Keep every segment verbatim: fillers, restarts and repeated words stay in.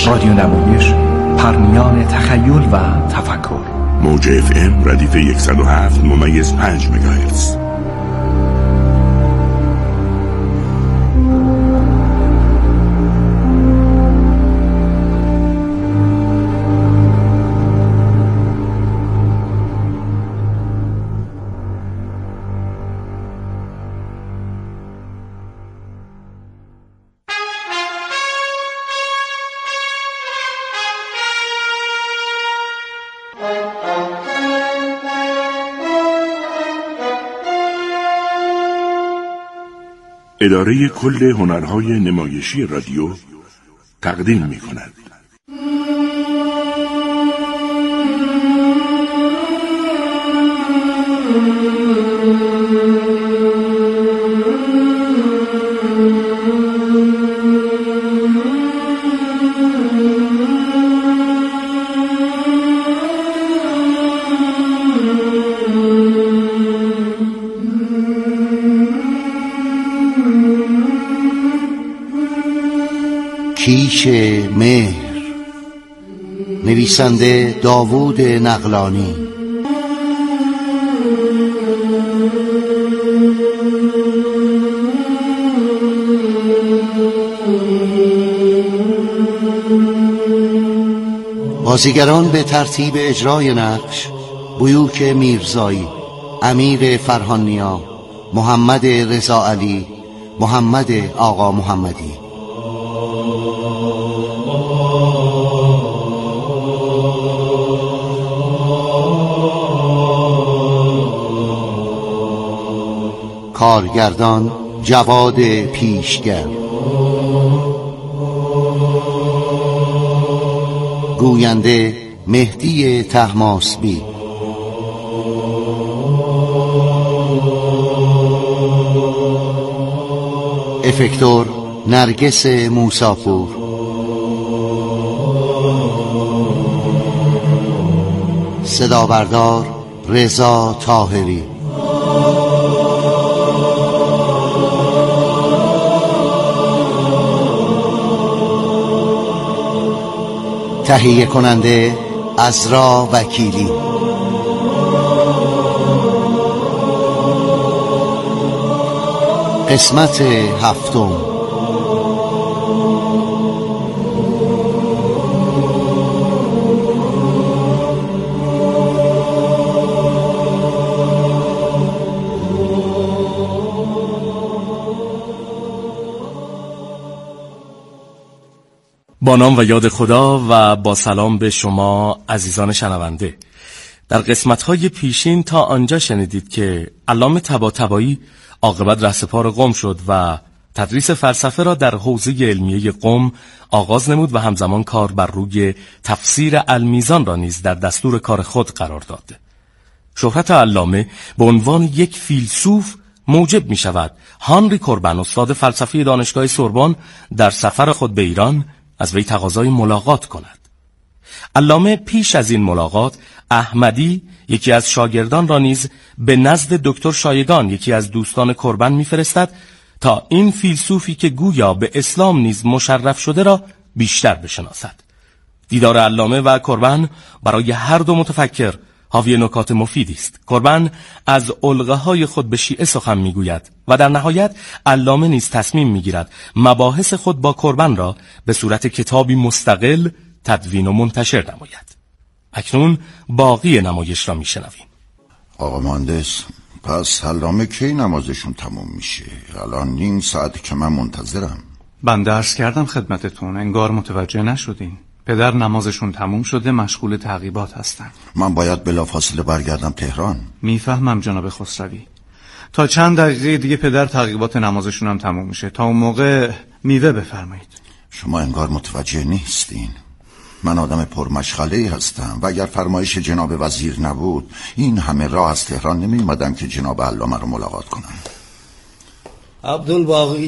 رادیو نمایش، پرمیان تخیل و تفکر. موج اف ام ردیف صد و هفت ممیز پنج مگاهرتز. اداره کل هنرهای نمایشی رادیو تقدیم می کند. کیش مهر، نویسنده داوود نقلانی. بازیگران به ترتیب اجرای نقش: بیوک میرزایی، امیر فرهانیا، محمد رضا علی، محمد آقا محمدی. کارگردان جواد پیشگر. گوینده مهدی طهماسبی. افکتور نرگس موساپور. صدابردار رضا طاهری. تهیه کننده عزرا وکیلی. قسمت هفتم. با نام و یاد خدا و با سلام به شما عزیزان شنونده. در قسمت‌های پیشین تا آنجا شنیدید که علامه طباطبایی عاقبت رهسپار قم شد و تدریس فلسفه را در حوزه علمیه قم آغاز نمود و همزمان کار بر روی تفسیر المیزان را نیز در دستور کار خود قرار داد. شهرت علامه به عنوان یک فیلسوف موجب می شود هانری کوربن، استاد فلسفه دانشگاه سوربن، در سفر خود به ایران از وی تقاضای ملاقات کند. علامه پیش از این ملاقات احمدی، یکی از شاگردان را نیز به نزد دکتر شایگان، یکی از دوستان کوربن میفرستد تا این فیلسوفی که گویا به اسلام نیز مشرف شده را بیشتر بشناسد. دیدار علامه و کوربن برای هر دو متفکر حاوی نکات مفیدی است. کوربن از علقه‌های خود به شیعه سخن میگوید و در نهایت علامه نیز تصمیم میگیرد مباحث خود با کوربن را به صورت کتابی مستقل تدوین و منتشر نماید. اکنون باقی نمایش را میشنویم. آقا مهندس، پس علامه کی نمازشون تموم میشه؟ الان نیم ساعت که من منتظرم. من درس کردم خدمتتون، انگار متوجه نشدین. پدر نمازشون تموم شده، مشغول تعقیبات هستن. من باید بلافاصله برگردم تهران. میفهمم جناب خسروی. تا چند دقیقه دیگه پدر تعقیبات نمازشون هم تموم میشه. تا اون موقع میوه بفرمایید. شما انگار متوجه نیستین. من آدم پرمشغله‌ای هستم و اگر فرمایش جناب وزیر نبود این همه راه از تهران نمی اومدم که جناب علامه رو ملاقات کنم. عبدالباقی.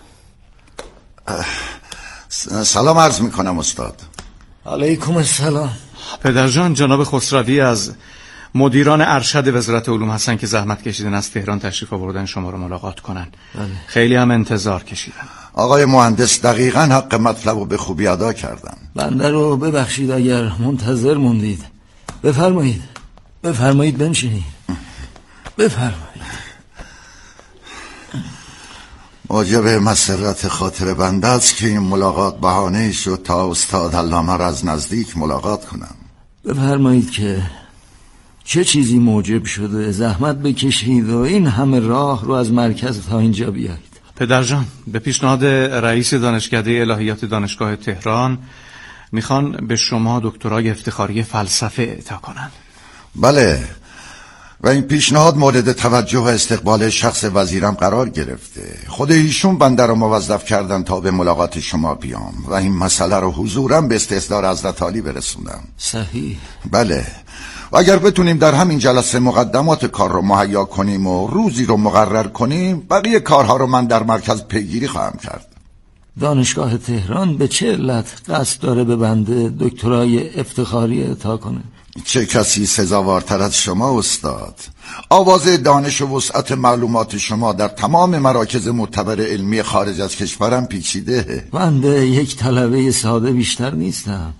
سلام عرض میکنم استاد. علیکم السلام. پدرجان، جناب خسروی از مدیران ارشد وزارت علوم هستن که زحمت کشیدن از تهران تشریف آوردن شما رو ملاقات کنن. بله. خیلی هم انتظار کشیدن. آقای مهندس دقیقاً حق مطلب رو به خوبی ادا کردن. بنده رو ببخشید اگر منتظر موندید. بفرمایید بفرمایید بنشینید. بفرمایید. موجب مسرت خاطر بنده است که این ملاقات بهانه شد تا استاد علامه را از نزدیک ملاقات کنم. بفرمایید که چه چیزی موجب شده زحمت بکشید و این همه راه رو از مرکز تا اینجا بیایید؟ پدرجان، به پیشنهاد رئیس دانشکده الهیات دانشگاه تهران میخوان به شما دکترای افتخاری فلسفه اعطا کنن. بله، و این پیشنهاد مورد توجه و استقبال شخص وزیرم قرار گرفته. خود ایشون بنده رو موظف کردن تا به ملاقات شما بیام و این مسئله رو حضورم به استحضار حضرت عالی برسوندم. صحیح. بله، و اگر بتونیم در همین جلسه مقدمات کار رو مهیا کنیم و روزی رو مقرر کنیم، بقیه کارها رو من در مرکز پیگیری خواهم کرد. دانشگاه تهران به چه علت قصد داره به بنده دکترای افتخاری اعطا کنه؟ چه کسی سزاوارتر از شما استاد؟ آواز دانش و وسعت معلومات شما در تمام مراکز معتبر علمی خارج از کشورم پیچیده. بنده یک طلبه ساده بیشتر نیستم.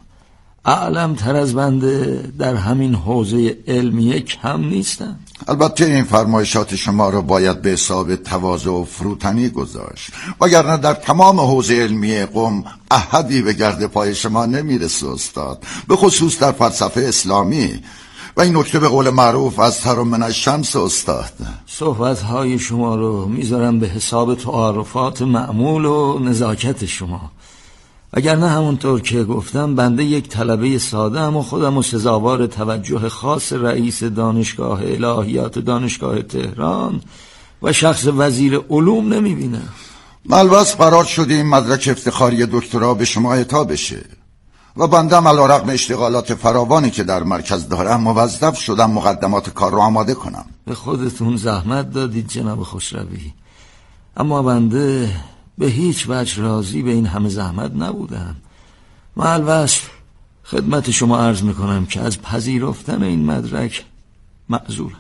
اعلم تر از بنده در همین حوزه علمیه کم نیستم. البته این فرمایشات شما رو باید به حساب تواضع و فروتنی گذاشت، وگرنه در تمام حوزه علمی قم احدی به گرد پای شما نمیرسه استاد، به خصوص در فلسفه اسلامی. و این نکته به قول معروف از تر من الشمس استاد. صحبت‌های شما رو میذارم به حساب تعارفات معمول و نزاکت شما. اگر نه همونطور که گفتم بنده یک طلبه ساده ام و خودم و سزاوار توجه خاص رئیس دانشگاه الهیات دانشگاه تهران و شخص وزیر علوم نمیبینم. ملبس قرار شده این مدرک افتخاری دکترا به شما اعطا بشه و بندم علیرغم اشتغالات فراوانی که در مرکز دارم موظف شدم مقدمات کار رو آماده کنم. به خودتون زحمت دادید جناب خوشروی، اما بنده به هیچ وجه راضی به این همه زحمت نبودم. معالوصف خدمت شما عرض میکنم که از پذیرفتن این مدرک معذورم.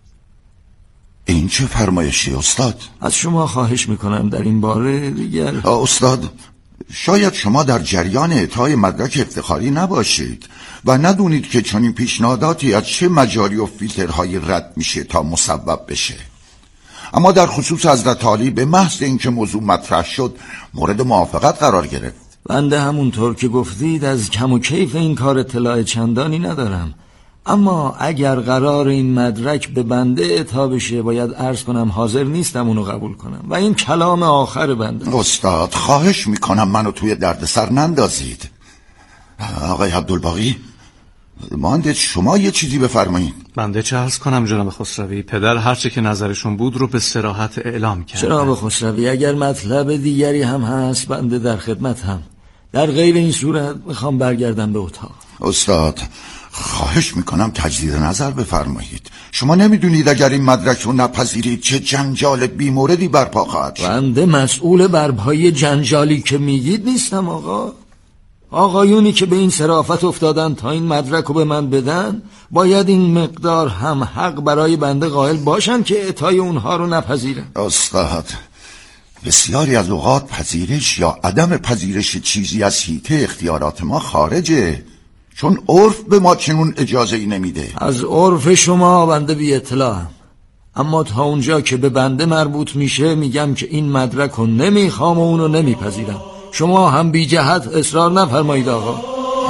این چه فرمایشی استاد؟ از شما خواهش میکنم در این باره دیگر. استاد، شاید شما در جریان اعطای مدرک افتخاری نباشید و ندونید که چنین پیشنهاداتی از چه مجاری و فیلترهایی رد میشه تا مسبب بشه. اما در خصوص حضرت عالی به محض اینکه موضوع مطرح شد مورد موافقت قرار گرفت. بنده همونطور که گفتید از کم و کیف این کار اطلاع چندانی ندارم، اما اگر قرار این مدرک به بنده اعطا بشه باید عرض کنم حاضر نیستم اونو قبول کنم و این کلام آخر بنده. استاد خواهش میکنم منو توی دردسر نندازید. آقای عبدالباقی، مانده شما یه چیزی بفرمایید. بنده چه عرض کنم جناب خسروی؟ پدر هرچه که نظرشون بود رو به صراحت اعلام کرد. جناب خسروی اگر مطلب دیگری هم هست بنده در خدمت هم. در غیر این صورت میخوام برگردم به اتاق. استاد خواهش میکنم تجدید نظر بفرمایید. شما نمیدونید اگر این مدرک رو نپذیرید چه جنجال بیموردی برپا خواهد شد. بنده مسئول برپای جنجالی که میگید نیستم آقا. آقایونی که به این صرافت افتادن تا این مدرک رو به من بدن باید این مقدار هم حق برای بنده قائل باشن که اعطای اونها رو نپذیرن. استاد بسیاری از اوقات پذیرش یا عدم پذیرش چیزی از حیطه اختیارات ما خارجه، چون عرف به ما چنون اجازه ای نمیده. از عرف شما بنده بی اطلاعم، اما تا اونجا که به بنده مربوط میشه میگم که این مدرک رو نمیخوام و اونو نمیپذیرم. شما هم بی جهت اصرار نفرمایید آقا.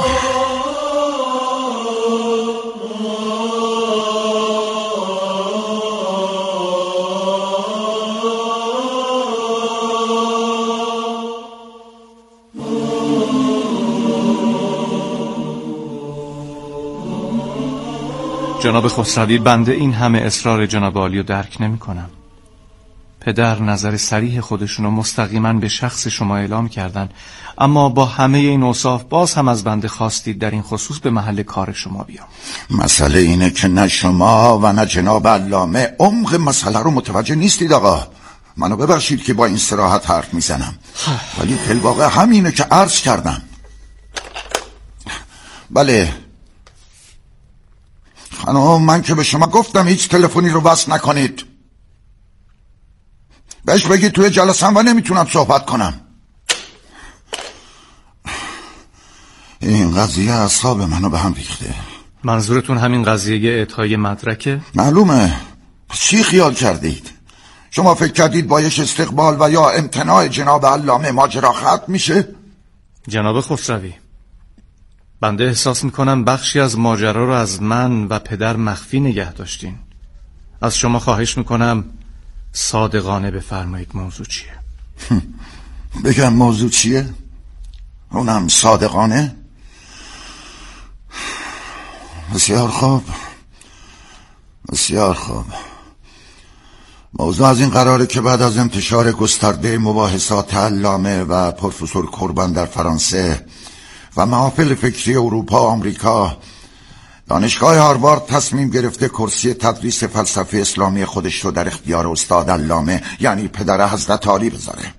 جناب خسروی بنده این همه اصرار جناب عالی رو درک نمی کنم. پدر نظر صریح خودشون رو مستقیما به شخص شما اعلام کردن، اما با همه این اوصاف باز هم از بنده خواستید در این خصوص به محل کار شما بیام. مسئله اینه که نه شما و نه جناب علامه عمق مسئله رو متوجه نیستید آقا. منو ببخشید که با این صراحت حرف میزنم، ولی فی الواقع همینه که عرض کردم. بله خانم، من که به شما گفتم هیچ تلفنی رو وصل نکنید. بهش بگید توی جلسه و نمیتونم صحبت کنم. این قضیه اعصاب منو به هم ریخته. منظورتون همین قضیه اعطای مدرکه؟ معلومه. چی خیال کردید؟ شما فکر کردید بایش استقبال و یا امتناع جناب علامه ماجرا ختم میشه؟ جناب خسروی، بنده احساس میکنم بخشی از ماجرا رو از من و پدر مخفی نگه داشتین. از شما خواهش میکنم صادقانه بفرمایید موضوع چیه؟ بگم موضوع چیه؟ اونم صادقانه؟ بسیار خوب، بسیار خوب. موضوع از این قراره که بعد از انتشار گسترده مباحثات علامه و پروفسور کوربان در فرانسه و محافل فکری اروپا و آمریکا، دانشگاه هاروارد تصمیم گرفته کرسی تدریس فلسفه اسلامی خودش رو در اختیار استاد علامه یعنی پدر حضرت عالی بذاره.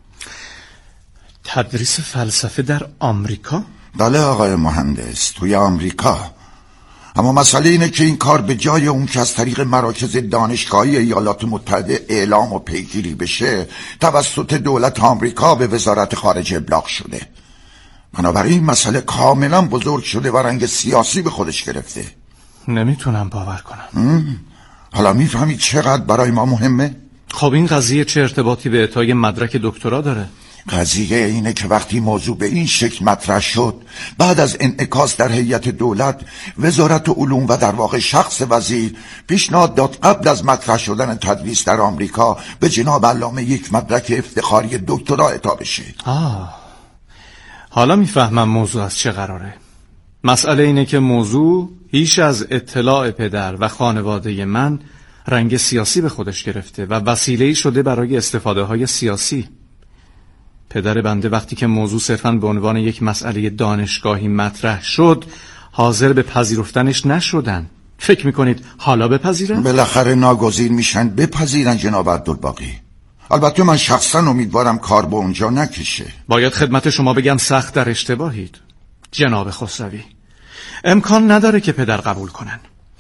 تدریس فلسفه در آمریکا؟ بله آقای مهندس، توی آمریکا. اما مسئله اینه که این کار به جای اون که از طریق مراکز دانشگاهی ایالات متحده اعلام و پیگیری بشه، توسط دولت آمریکا به وزارت خارجه ابلاغ شده. بنابراین این مسئله کاملا بزرگ شده و رنگ سیاسی به خودش گرفته. نمیتونم باور کنم. حالا میفهمید چقدر برای ما مهمه؟ خب این قضیه چه ارتباطی به اعطای مدرک دکترا داره؟ قضیه اینه که وقتی موضوع به این شکل مطرح شد، بعد از انعکاس در هیئت دولت، وزارت علوم و در واقع شخص وزیر پیشنهاد داد قبل از مطرح شدن تدریس در آمریکا به جناب علامه یک مدرک افتخاری دکترا اعطا بشه. آه، حالا میفهمم موضوع از چه قراره. مسئله اینه که موضوع هیچ از اطلاع پدر و خانواده من رنگ سیاسی به خودش گرفته و وسیله‌ای شده برای استفاده های سیاسی. پدر بنده وقتی که موضوع صرفاً به عنوان یک مسئله دانشگاهی مطرح شد، حاضر به پذیرفتنش نشدن. فکر میکنید حالا بپذیرن؟ بالاخره ناگزیر میشن بپذیرن جناب عبدالباقی. البته من شخصا امیدوارم کار به اونجا نکشه. باید خدمت شما بگم سخت در اشتباهید جناب خسروی. امکان نداره که پدر قبول کنن.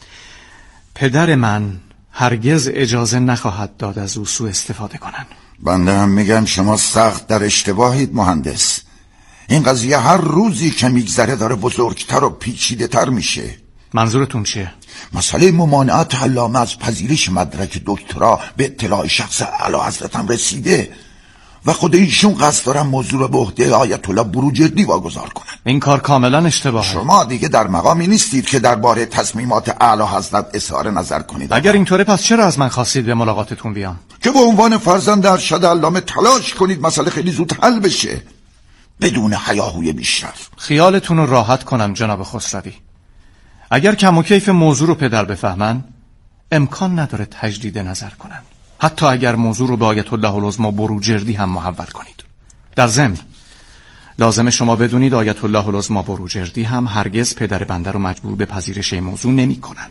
پدر من هرگز اجازه نخواهد داد از او سوء استفاده کنن. بنده هم میگم شما سخت در اشتباهید مهندس. این قضیه هر روزی که میگذره داره بزرگتر و پیچیده تر میشه. منظورتون چیه؟ مسئله ممانعت علامه از پذیرش مدرک دکترا به اطلاع شخص اعلی حضرت هم رسیده و خود ایشون قصد دارن موضوع رو به عهده آیت الله بروجردی واگذار کنن. این کار کاملا اشتباهه. شما دیگه در مقامی نیستید که درباره تصمیمات اعلی حضرت اظهار نظر کنید. اگر اینطوره پس چرا از من خواستید به ملاقاتتون بیام؟ که به عنوان فرزند ارشد علامه تلاش کنید مسئله خیلی زود حل بشه بدون هیاهوی بیشتر. خیالتون رو راحت کنم جناب خسروی. اگر کم و کیف موضوع رو پدر بفهمن، امکان نداره تجدید نظر کنن، حتی اگر موضوع رو به آیت الله العظمی بروجردی هم محول کنید. در ضمن لازم شما بدونید آیت الله العظمی بروجردی هم هرگز پدر بنده رو مجبور به پذیرش این موضوع نمی کنن.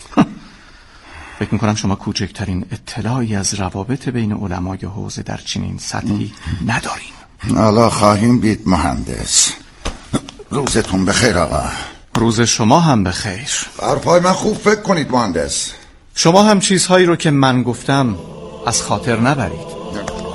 فکر میکنم شما کوچکترین اطلاعی از روابط بین علمای حوزه در چنین سطحی ندارین. حالا خواهیم دید مهندس. روزتون بخیر آقا. روز شما هم بخیر. حرفای من خوب فکر کنید مهندس. شما هم چیزهایی رو که من گفتم از خاطر نبرید.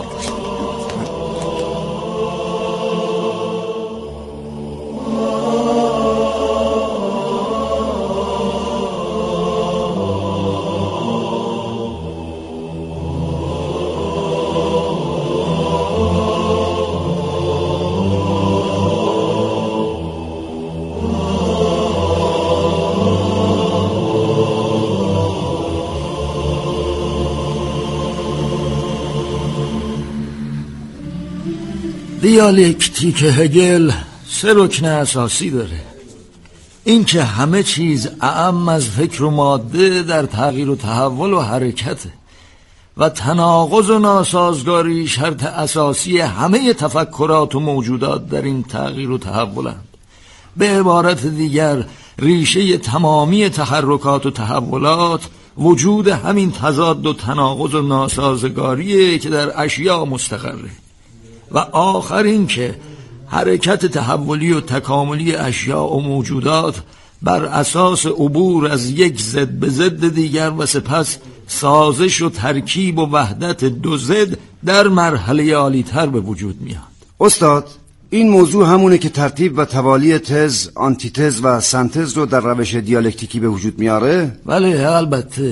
دیالکتیک هگل سه رکن اساسی داره. این که همه چیز اعم از فکر و ماده در تغییر و تحول و حرکته و تناقض و ناسازگاری شرط اساسی همه تفکرات و موجودات در این تغییر و تحولند. به عبارت دیگر ریشه تمامی تحرکات و تحولات وجود همین تضاد و تناقض و ناسازگاریه که در اشیاء مستقره. و آخر این که حرکت تحولی و تکاملی اشیاء و موجودات بر اساس عبور از یک ضد به ضد دیگر و سپس سازش و ترکیب و وحدت دو ضد در مرحله عالی‌تر به وجود میاد. استاد این موضوع همونه که ترتیب و توالی تز، آنتیتز و سنتز رو در روش دیالکتیکی به وجود میاره؟ بله البته،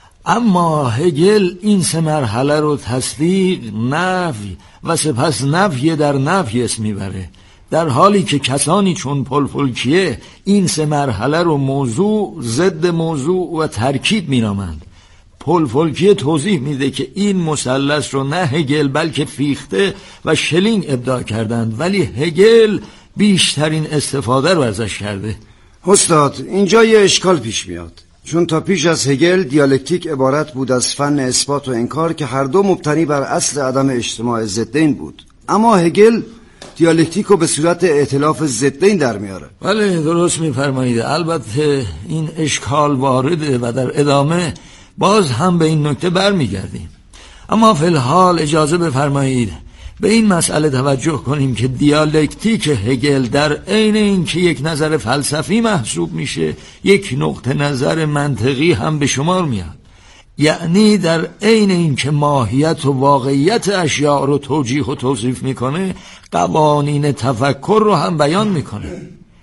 اما هگل این سه مرحله رو تصدیق، نفی و سپس نفی در نفی اسم میبره، در حالی که کسانی چون پل فولکیه این سه مرحله رو موضوع، ضد موضوع و ترکیب مینامند. پل فولکیه توضیح میده که این مثلث رو نه هگل بلکه فیخته و شلینگ ابداع کردند، ولی هگل بیشترین استفاده رو ازش کرده. استاد اینجا یه اشکال پیش میاد، چون تا پیش از هگل دیالکتیک عبارت بود از فن اثبات و انکار که هر دو مبتنی بر اصل عدم اجتماع ضدین بود، اما هگل دیالکتیک رو به صورت ائتلاف ضدین در میاره. بله درست میفرمایید. البته این اشکال وارده و در ادامه باز هم به این نکته برمیگردیم، اما فی الحال اجازه بفرمایید به این مسئله توجه کنیم که دیالکتیک هگل در عین اینکه یک نظر فلسفی محسوب میشه، یک نقطه نظر منطقی هم به شمار میاد. یعنی در عین اینکه ماهیت و واقعیت اشیاء رو توجیه و توصیف میکنه، قوانین تفکر رو هم بیان میکنه.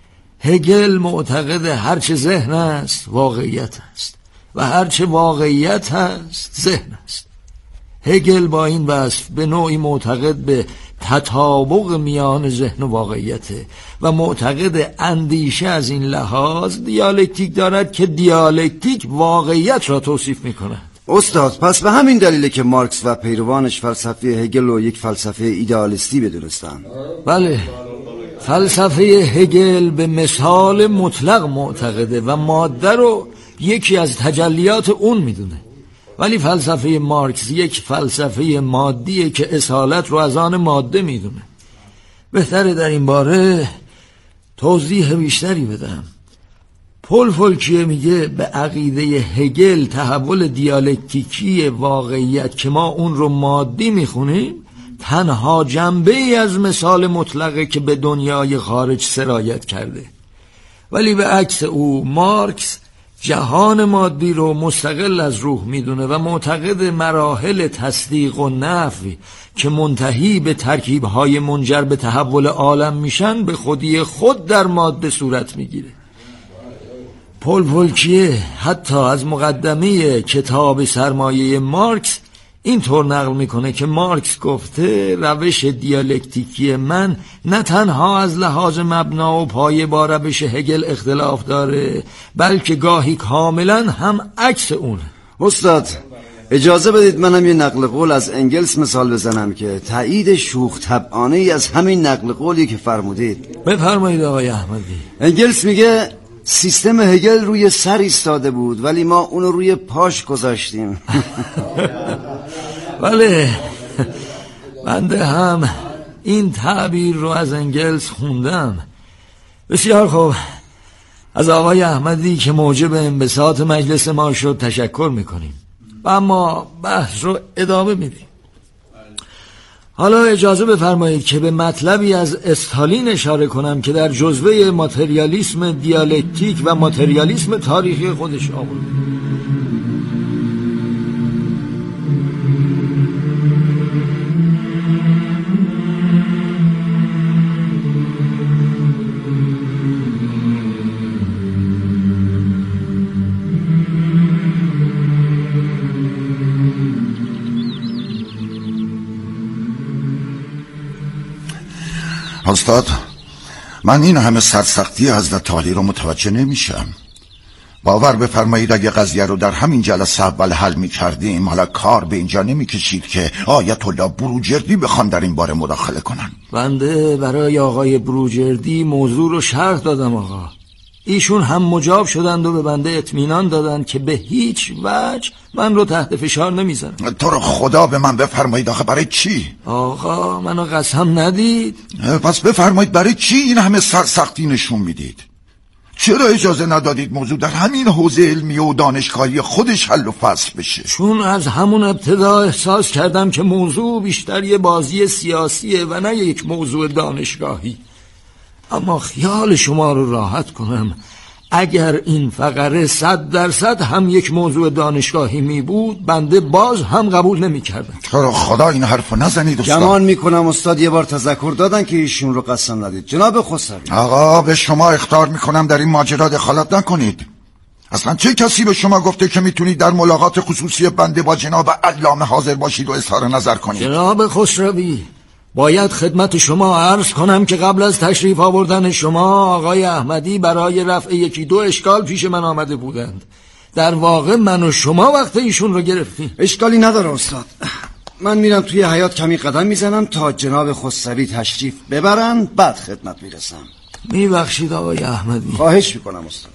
هگل معتقد هرچه ذهن است واقعیت است و هرچه واقعیت است ذهن است. هگل با این وصف به نوعی معتقد به تطابق میان ذهن و واقعیته و معتقد اندیشه از این لحاظ دیالکتیک دارد که دیالکتیک واقعیت را توصیف میکند. استاد پس به همین دلیله که مارکس و پیروانش فلسفه هگل رو یک فلسفه ایدئالیستی بدونستن؟ بله، فلسفه هگل به مثال مطلق معتقده و ماده رو یکی از تجلیات اون میدونه، ولی فلسفه مارکس یک فلسفه مادیه که اصالت رو از آن ماده میدونه. بهتره در این باره توضیح بیشتری بدم. پل فولکیه میگه به عقیده هگل تحول دیالکتیکی واقعیت که ما اون رو مادی میخونیم تنها جنبه ای از مثال مطلقه که به دنیای خارج سرایت کرده، ولی به عکس او مارکس جهان مادی رو مستقل از روح میدونه و معتقد مراحل تصدیق و نفی که منتهی به ترکیب‌های منجر به تحول عالم میشن به خودی خود در ماده صورت میگیره. پل فولکیه حتی از مقدمه کتاب سرمایه مارکس این طور نقل میکنه که مارکس گفته روش دیالکتیکی من نه تنها از لحاظ مبنا و پایه با روش هگل اختلاف داره، بلکه گاهی کاملا هم عکس اونه. استاد اجازه بدید منم یه نقل قول از انگلس مثال بزنم که تایید شوخ طبعانه ای از همین نقل قولی که فرمودید. بفرمایید آقای احمدی. انگلس میگه سیستم هگل روی سر ایستاده بود ولی ما اونو روی پاش گذاشتیم. بله، بنده هم این تعبیر رو از انگلس خوندم. بسیار خوب، از آقای احمدی که موجب انبساط مجلس ما شد تشکر میکنیم و اما بحث رو ادامه میدیم. حالا اجازه بفرمایید که به مطلبی از استالین اشاره کنم که در جزوه ماتریالیسم دیالکتیک و ماتریالیسم تاریخی خودش آورد. استاد من این همه سرسختی حضرت عالی رو متوجه نمیشم. باور بفرمایید اگه قضیه رو در همین جلسه اول حل می کردیم حالا کار به اینجا نمی کشید که آیت الله بروجردی بخوان در این باره مداخله کنن. بنده برای آقای بروجردی موضوع رو شرح دادم آقا. ایشون هم مجاب شدند و به بنده اطمینان دادند که به هیچ وجه من رو تحت فشار نمیذارن. تو رو خدا به من بفرمایید آخه برای چی؟ آقا منو قسم ندید؟ پس بفرمایید برای چی این همه سرسختی نشون میدید؟ چرا اجازه ندادید موضوع در همین حوزه علمی و دانشگاهی خودش حل و فصل بشه؟ چون از همون ابتدا احساس کردم که موضوع بیشتر یه بازی سیاسیه و نه یک موضوع دانشگاهی. اما خیال شما رو راحت کنم، اگر این فقره صد درصد هم یک موضوع دانشگاهی می بود بنده باز هم قبول نمی کردم. تو خدا این حرفو نزنید استاد. گمان میکنم استاد یه بار تذکر دادن که ایشون رو قسم ندید. جناب خسروی. آقا به شما اخطار میکنم در این ماجرا دخالت نکنید. اصلا چه کسی به شما گفته که میتونید در ملاقات خصوصی بنده با جناب علامه حاضر باشید و اظهار نظر کنید؟ جناب خسروی، باید خدمت شما عرض کنم که قبل از تشریف آوردن شما آقای احمدی برای رفع یکی دو اشکال پیش من آمده بودند. در واقع من و شما وقت ایشون رو گرفتیم. اشکالی نداره استاد. من میرم توی حیاط کمی قدم میزنم تا جناب خسروی تشریف ببرن، بعد خدمت میرسم. میبخشید آقای احمدی. خواهش میکنم استاد.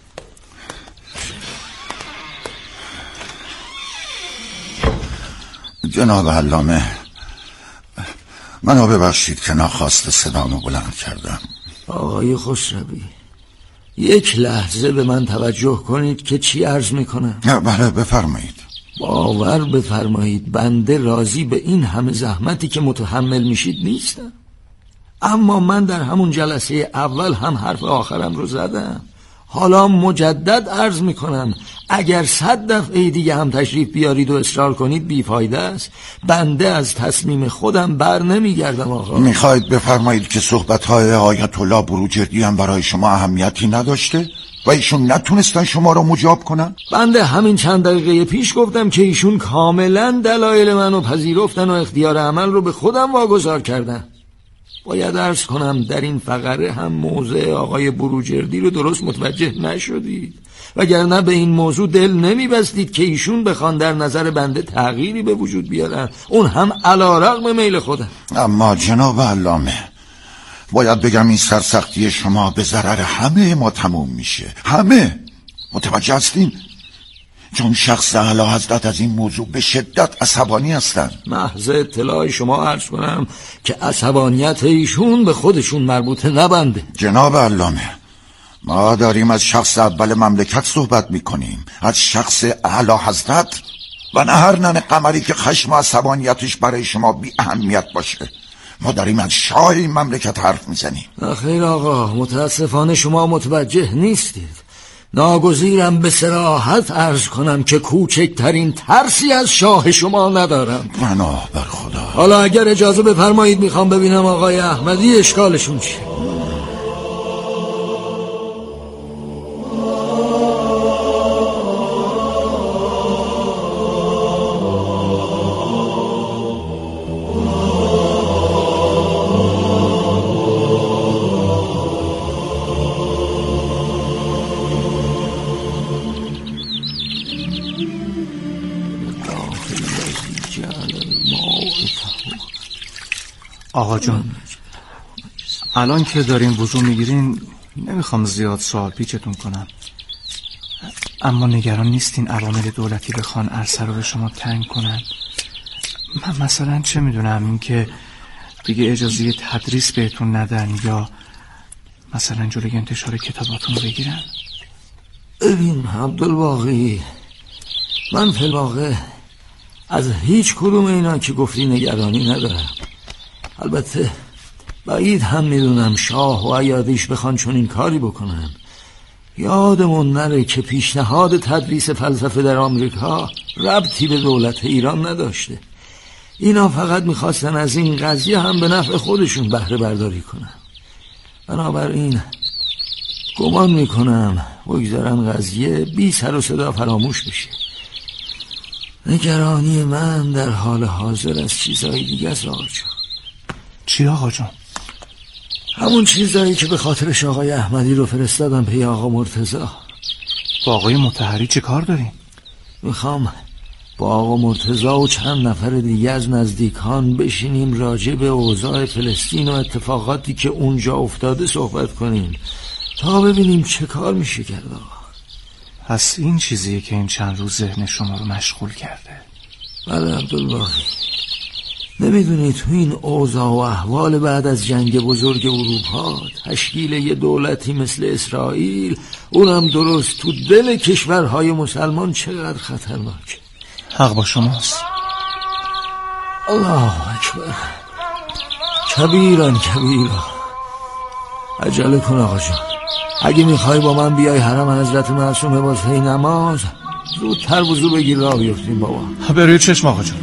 جناب علامه، منو ببخشید که ناخواسته صدامو بلند کردم. آقای خسروی، یک لحظه به من توجه کنید که چی عرض میکنم. بله بفرمایید. باور بفرمایید بنده راضی به این همه زحمتی که متحمل میشید نیستم. اما من در همون جلسه اول هم حرف آخرم رو زدم. حالا مجدد عرض میکنم اگر صد دفعه دیگه هم تشریف بیارید و اصرار کنید بیفایده است. بنده از تصمیم خودم بر نمیگردم آقا. میخواید بفرمایید که صحبتهای آیت الله بروجردی هم برای شما اهمیتی نداشته و ایشون نتونستن شما رو مجاب کنن؟ بنده همین چند دقیقه پیش گفتم که ایشون کاملا دلایل منو پذیرفتن و اختیار عمل رو به خودم واگذار کردن. باید عرض کنم در این فقره هم موضع آقای بروجردی رو درست متوجه نشدید، وگرنه به این موضوع دل نمیبستید که ایشون بخوان در نظر بنده تغییری به وجود بیارن، اون هم علی رغم میل خودم. اما جناب علامه، باید بگم این سرسختی شما به ضرر همه ما تموم میشه. همه متوجه هستین؟ چون شخص اعلی حضرت از این موضوع به شدت عصبانی هستن. محض اطلاع شما عرض کنم که عصبانیت ایشون به خودشون مربوطه نبنده. جناب علامه، ما داریم از شخص اول مملکت صحبت میکنیم، از شخص اعلی حضرت، و نه هر نن قمری که خشم و عصبانیتش برای شما بی اهمیت باشه. ما داریم از شاه این مملکت حرف میزنیم. خیر آقا، متاسفانه شما متوجه نیستید. ناگزیرم به صراحت عرض کنم که کوچکترین ترسی از شاه شما ندارم. پناه بر خدا. حالا اگر اجازه بفرمایید میخوام ببینم آقای احمدی اشکالشون چیه. آقا جان، الان که دارین وضو میگیرین نمیخوام زیاد سوال پیچتون کنم، اما نگران نیستین عوامل دولتی بخوان عرصه رو به شما تنگ کنن؟ من مثلا چه میدونم این که دیگه اجازه تدریس بهتون ندن یا مثلا جلوی انتشار کتاباتون رو بگیرن؟ ببین عبدالباقی، من فی الواقع از هیچ کدوم اینا که گفتی نگرانی ندارم. البته بعید هم میدونم شاه و عیادیش بخوان چون این کاری بکنن. یادمون نره که پیشنهاد تدریس فلسفه در آمریکا ربطی به دولت ایران نداشته. اینا فقط میخواستن از این قضیه هم به نفع خودشون بهره برداری کنن. بنابراین گمان میکنم بگذارن قضیه بی سر و صدا فراموش بشه. نگرانی من در حال حاضر از چیزهای دیگه است آقا جان. چی آقا جان؟ همون چیزایی که به خاطرش آقای احمدی رو فرستادم پی آقا مرتضی. با آقای مطهری چه کار داریم؟ میخوام با آقا مرتضی و چند نفر دیگه از نزدیکان بشینیم راجع به اوضاع فلسطین و اتفاقاتی که اونجا افتاده صحبت کنیم تا ببینیم چه کار میشه کرد آقا. پس این چیزیه که این چند روز ذهن شما رو مشغول کرده؟ بله عبدالباقی. نمیدونی تو این اوضاع و احوال بعد از جنگ بزرگ اروپا تشکیل یه دولتی مثل اسرائیل، اونم درست تو دل کشورهای مسلمان، چقدر خطرناکه. حق با شماست. الله اکبر. کبیران کبیران. عجله کن آقا جان، اگه میخوای با من بیای حرم حضرت معصومه واسه نماز، زودتر وضو بگیر راه بیفتیم بابا. بروی چشم آقا جون.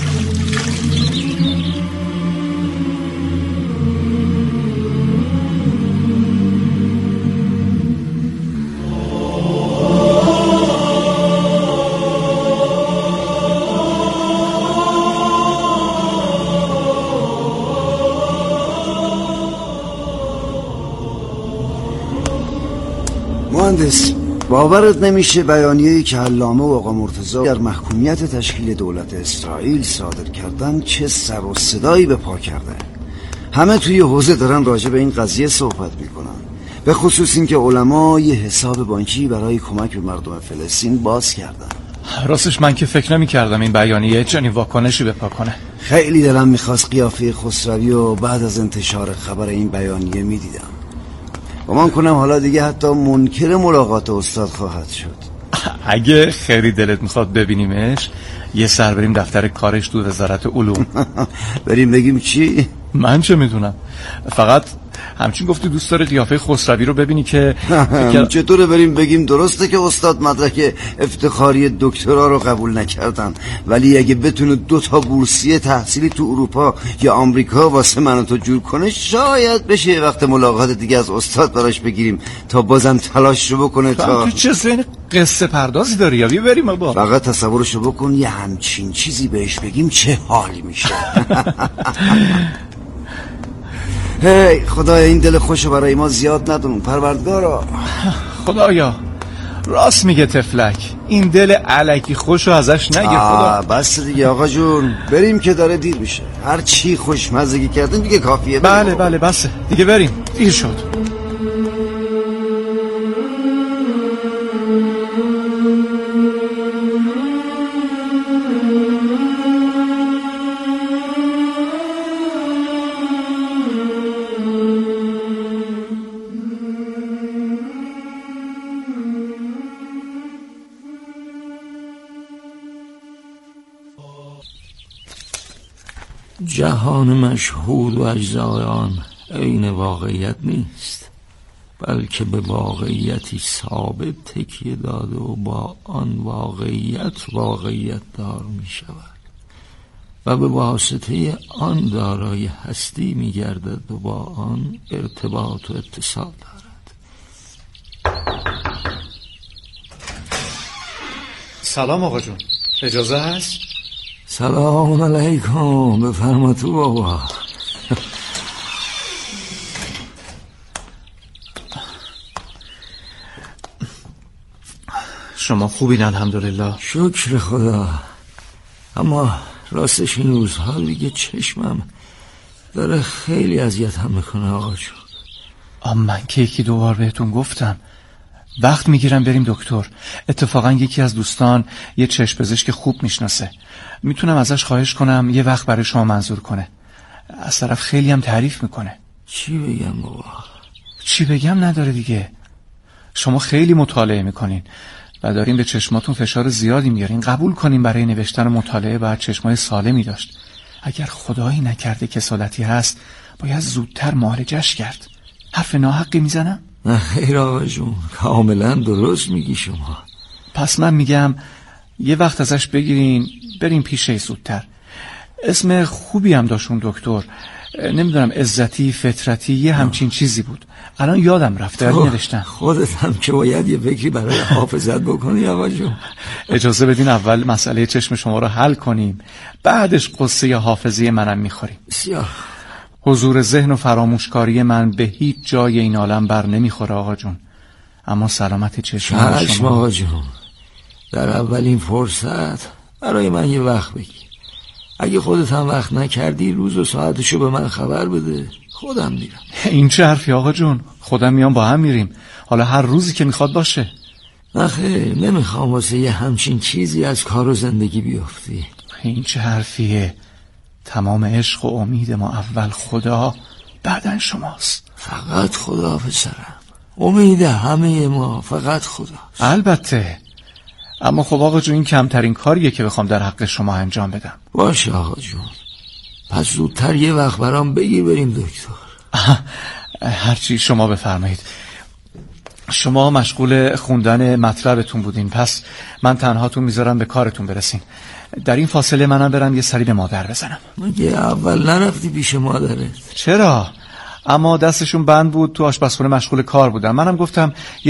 مهندس، باورت نمیشه بیانیه‌ای که علامه و آقا مرتضی در محکومیت تشکیل دولت اسرائیل صادر کردن چه سر و صدایی به پا کرده. همه توی حوزه دارن راجع به این قضیه صحبت میکنن، به خصوص این که علما یه حساب بانکی برای کمک به مردم فلسطین باز کردن. راستش من که فکر نمی کردم این بیانیه چنین واکنشی به پا کنه. خیلی دلم میخواست قیافه خسروی و بعد از انتشار خبر این بیانیه میدیدم. گمان کنم حالا دیگه حتی منکر ملاقات استاد خواهد شد. اگه خیلی دلت میخواد ببینیمش، یه سر بریم دفتر کارش تو وزارت علوم. بریم بگیم چی؟ من چه میدونم، فقط همچین گفتی دوست داره قیافه خسروی رو ببینی که فکر... چطوره بریم بگیم درسته که استاد مدرک افتخاری دکترا رو قبول نکردن، ولی اگه بتونه دو تا بورسیه تحصیلی تو اروپا یا آمریکا واسه من و تو جور کنه، شاید بشه وقت ملاقات دیگه از استاد براش بگیریم تا بازم تلاش رو بکنه. تا تو چه سین قصه پردازی داری یا بریم با؟ فقط تصورشو بکن یه همچین چیزی بهش بگیم چه حالی میشه. هی خدایا این دل خوشو برای ما زیاد ندون پروردگارا. خدایا راست میگه تفلک، این دل الکی خوشو ازش نگه خدا. بس دیگه آقا جون، بریم که داره دیر میشه. هر چی خوشمزگی کردن دیگه کافیه. بله بله بس دیگه بریم، دیر شد. جهان مشهود و اجزای آن عین واقعیت نیست، بلکه به واقعیتی ثابت تکیه داده و با آن واقعیت واقعیت دار می شود و به واسطه آن دارای هستی می گردد و با آن ارتباط و اتصال دارد. سلام آقا جون، اجازه هست؟ سلام علیکم، بفرما تو بابا. شما خوبین الحمدلله؟ شکر خدا. اما راستش این روزها دیگه چشمم داره خیلی اذیتم میکنه آقا جون. آم من که یکی دوبار بهتون گفتم وقت میگیرم بریم دکتر. اتفاقا یکی از دوستان یه چشم پزشک خوب میشناسه، میتونم ازش خواهش کنم یه وقت برای شما منظور کنه. از طرف خیلی هم تعریف میکنه. چی بگم بابا؟ چی بگم نداره دیگه. شما خیلی مطالعه میکنین و دارین به چشماتون فشار زیادی میارین. قبول کنین برای نوشتن مطالعه باید چشمای سالمی داشت. اگر خدایی نکرده کسالتی هست باید زودتر معالجش کرد. حرف ناحقی میزنم؟ نه خیر آقا جون، کاملا درست میگی شما. پس من میگم یه وقت ازش بگیرین بریم پیشه زودتر. اسم خوبی هم داشت اون دکتر، نمیدونم عزتی فطرتی یه همچین چیزی بود، الان یادم رفته ولی نوشتم. خودت هم که باید یه فکری برای حافظت بکنی آقا جون. اجازه بدین اول مسئله چشم شما رو حل کنیم، بعدش قصه حافظی منم میخوریم. بسیار. حضور ذهن و فراموشکاری من به هیچ جای این عالم بر نمیخوره آقا جون، اما سلامت چشم شما آقا جون. در اولین فرصت برای من یه وقت بگیر. اگه خودت هم وقت نکردی روز و ساعتشو به من خبر بده، خودم میرم. این چه حرفی آقا جون؟ خودم میام با هم میریم، حالا هر روزی که میخواد باشه. نخیر، نمیخوام واسه یه همچین چیزی از کار و زندگی بیافتی. این چه حرفیه؟ تمام عشق و امید ما اول خدا، بعدن شماست. فقط خدا پسرم، امید همه ما فقط خداست. البته، اما خب آقا جون این کمترین کاریه که بخوام در حق شما انجام بدم. باشه آقا جون، پس زودتر یه وقت برام بگیر بریم دکتر. هرچی شما بفرمایید. شما مشغول خوندن مطلبتون بودین، پس من تنهاتون میذارم به کارتون برسین. در این فاصله منم برم یه سری به مادر بزنم. مگه اول نرفتی پیش مادرت؟ چرا؟ اما دستشون بند بود، تو آشپزخونه مشغول کار بودم. منم گفتم یه